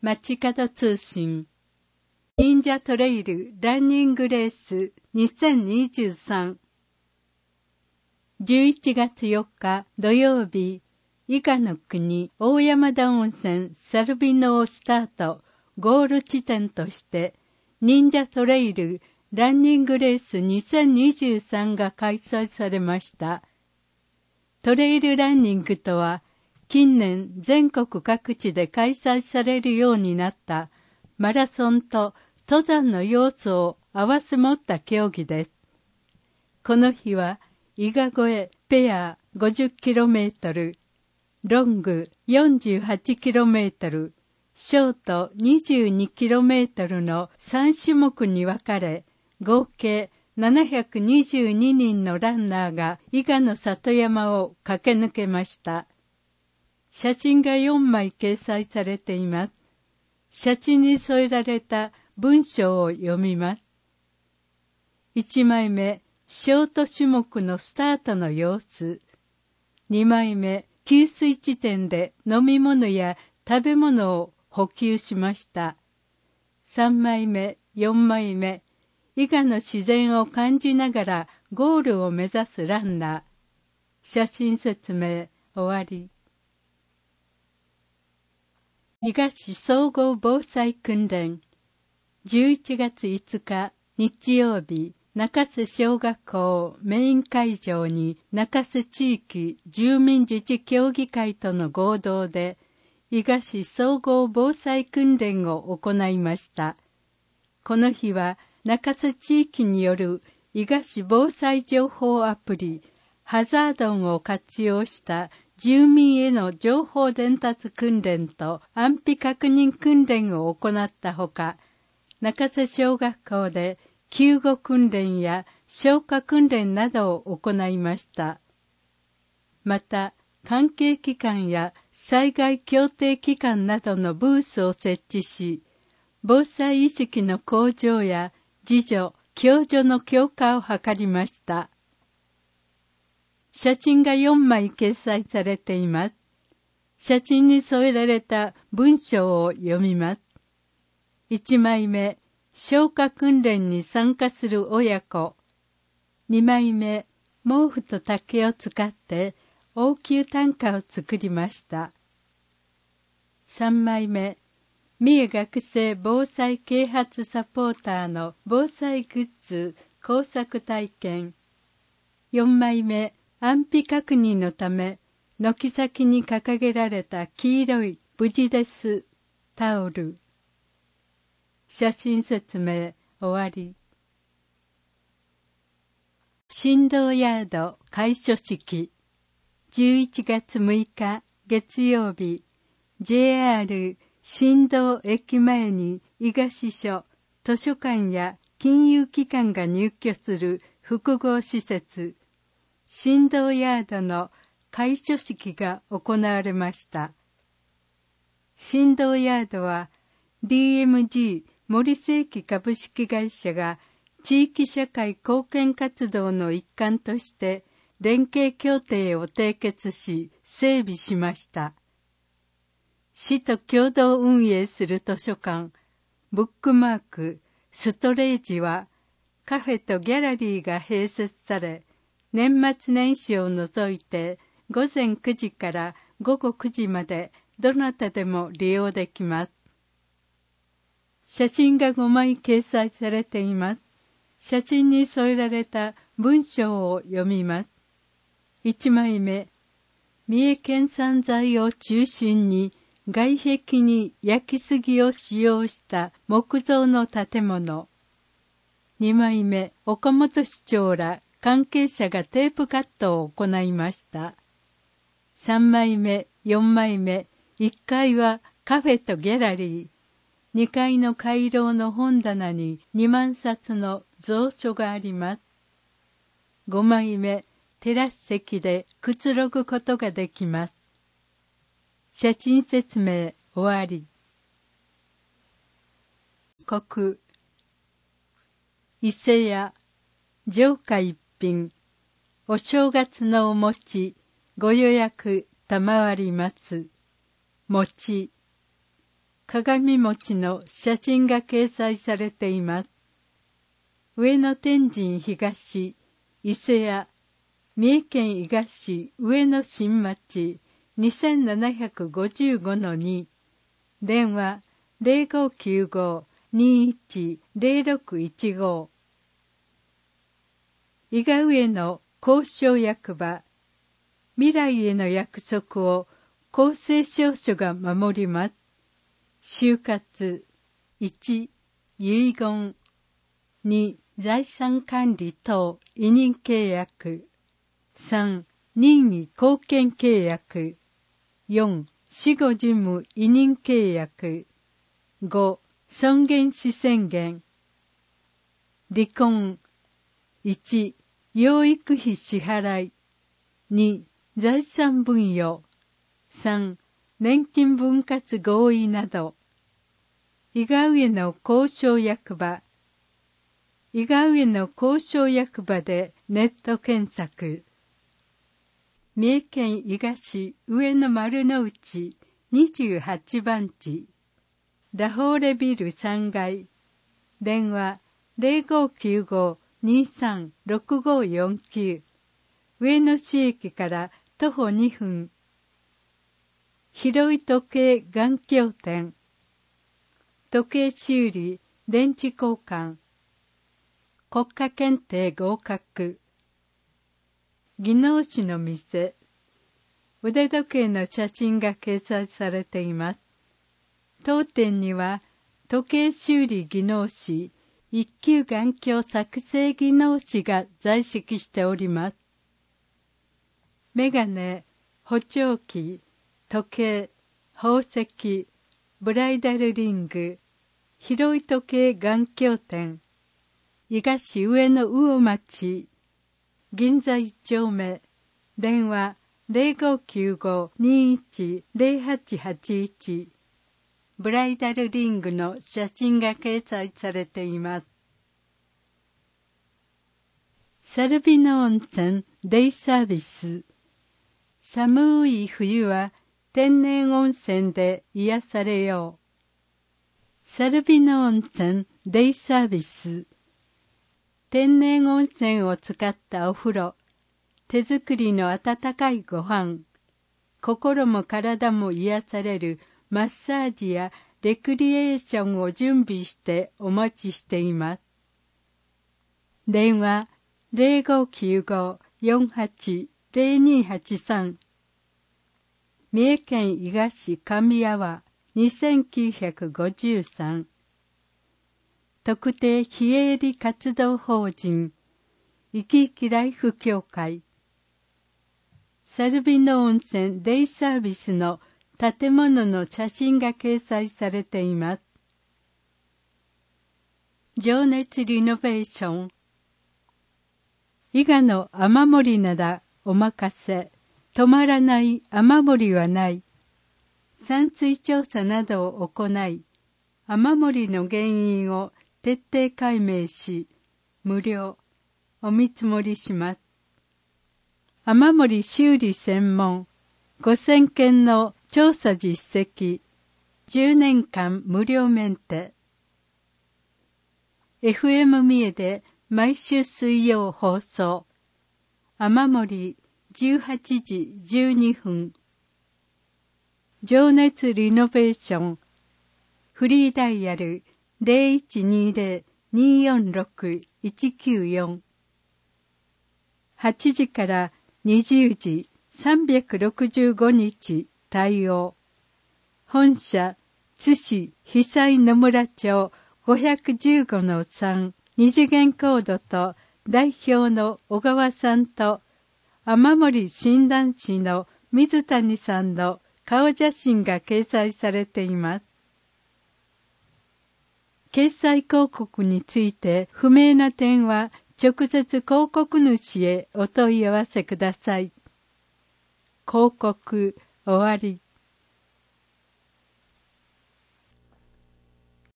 街角通信忍者トレイルランニングレース2023 11月4日土曜日、伊賀の国大山田温泉サルビノをスタートゴール地点として忍者トレイルランニングレース2023が開催されました。トレイルランニングとは近年全国各地で開催されるようになったマラソンと登山の要素を併せ持った競技です。この日は伊賀越えペア 50km、ロング 48km、ショート 22km の3種目に分かれ、合計722人のランナーが伊賀の里山を駆け抜けました。写真が4枚掲載されています。写真に添えられた文章を読みます。1枚目、ショート種目のスタートの様子。2枚目、給水地点で飲み物や食べ物を補給しました。3枚目、4枚目、伊賀の自然を感じながらゴールを目指すランナー。写真説明終わり。伊賀市総合防災訓練11月5日日曜日、中洲小学校メイン会場に中洲地域住民自治協議会との合同で伊賀市総合防災訓練を行いました。この日は中洲地域による伊賀市防災情報アプリハザードンを活用した住民への情報伝達訓練と安否確認訓練を行ったほか、中洲小学校で救護訓練や消火訓練などを行いました。また、関係機関や災害協定機関などのブースを設置し、防災意識の向上や自助・共助の強化を図りました。写真が4枚掲載されています。写真に添えられた文章を読みます。1枚目、消火訓練に参加する親子。2枚目、毛布と竹を使って応急担架を作りました。3枚目、三重学生防災啓発サポーターの防災グッズ工作体験。4枚目、安否確認のため軒先に掲げられた黄色い無事ですタオル。写真説明終わり。振動ヤード開所式11月6日月曜日、 JR 振動駅前に伊賀支所、図書館や金融機関が入居する複合施設振動ヤードの開所式が行われました。振動ヤードは DMG 森精機株式会社が地域社会貢献活動の一環として連携協定を締結し整備しました。市と共同運営する図書館、ブックマーク、ストレージはカフェとギャラリーが併設され、年末年始を除いて午前9時から午後9時までどなたでも利用できます。写真が5枚掲載されています。写真に添えられた文章を読みます。1枚目、三重県産材を中心に外壁に焼き杉を使用した木造の建物。2枚目、岡本市長ら関係者がテープカットを行いました。3枚目、4枚目、1階はカフェとギャラリー。2階の回廊の本棚に2万冊の蔵書があります。5枚目、テラス席でくつろぐことができます。写真説明終わり。国伊勢屋上下一品お正月のお餅ご予約賜ります。餅鏡餅の写真が掲載されています。上野天神東、伊勢屋、三重県伊賀市上野新町 2755-2、電話0595-210615。伊賀上野交渉役場、未来への約束を公正証書が守ります。就活、1、遺言、2、財産管理等委任契約、3、任意貢献契約、4、死後事務委任契約、5、尊厳死宣言。離婚、1、養育費支払い、2、財産分与、3、年金分割合意など。伊賀上野交渉役場、伊賀上野交渉役場でネット検索。三重県伊賀市上野丸の内28番地、ラフォーレビル3階、電話0595-236549、上野市駅から徒歩2分。広い時計眼鏡店、時計修理、電池交換、国家検定合格。技能士の店、腕時計の写真が掲載されています。当店には時計修理技能士、一級眼鏡作成技能士が在籍しております。メガネ、補聴器、時計、宝石、ブライダルリング、広い時計眼鏡店、伊賀市上野魚町、銀座1丁目、電話0595-210881、ブライダルリングの写真が掲載されています。サルビノ温泉デイサービス。寒い冬は天然温泉で癒されよう。サルビノ温泉デイサービス。天然温泉を使ったお風呂、手作りの温かいご飯、心も体も癒されるマッサージやレクリエーションを準備してお待ちしています。電話0595-480283。三重県伊賀市神谷は2953。特定非営利活動法人生き生きライフ協会。サルビノ温泉デイサービスの建物の写真が掲載されています。情熱リノベーション。伊賀の雨漏りならお任せ。止まらない雨漏りはない。散水調査などを行い、雨漏りの原因を徹底解明し、無料お見積もりします。雨漏り修理専門、5000件の調査実績、10年間無料メンテ。FM 三重で毎週水曜放送。雨漏り18時12分。情熱リノベーション。フリーダイヤル0120-246-194。8時から20時365日対応。本社津市久井野村町515-3、二次元コードと代表の小川さんと雨漏り診断士の水谷さんの顔写真が掲載されています。掲載広告について不明な点は直接広告主へお問い合わせください。広告終わり。